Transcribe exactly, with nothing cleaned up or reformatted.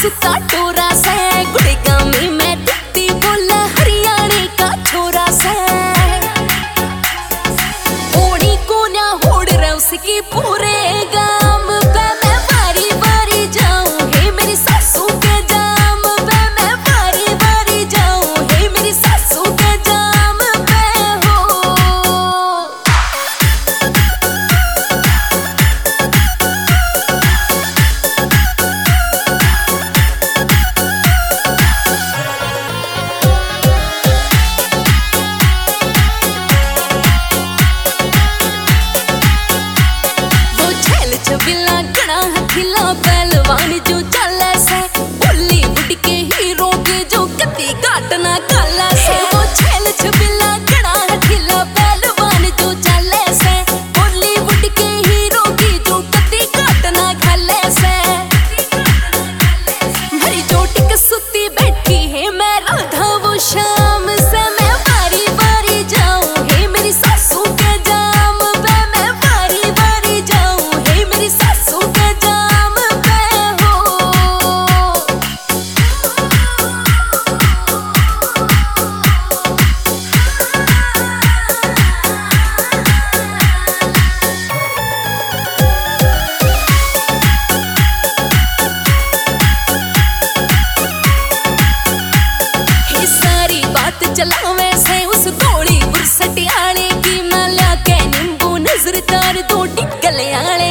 सुता टोरा से गुड़गामी में दिखती बोले हरियाणे का छोरा से ओड़ी को ना होड़ रहा उसकी पूरे गाम पे मैं बारी बारी जाऊं हे मेरी सासू के जाम पे मैं बारी बारी जाऊं हे मेरी सासू के जाम पे हो। छबिला गड़ा हथिला पहलवान जो चले से बॉलीवुड के हीरो के जो कति काटना काला से वो छेल छबिला गड़ा हथिला पहलवान जो चले से बॉलीवुड के हीरो की जो कति काटना खाले से मेरी जोटी के सुती बैठी है मैं राधा वो शाम से मैं बारी बारी जाऊं हे मेरी सासू के जाम पे मैं बारी बारी जाऊं हे मेरी सासू के जाम पे हो। ये सारी बात चलावे से उस गोली बुरसटियाले की मैं ला के नींबू नजर तार दो टिकले आले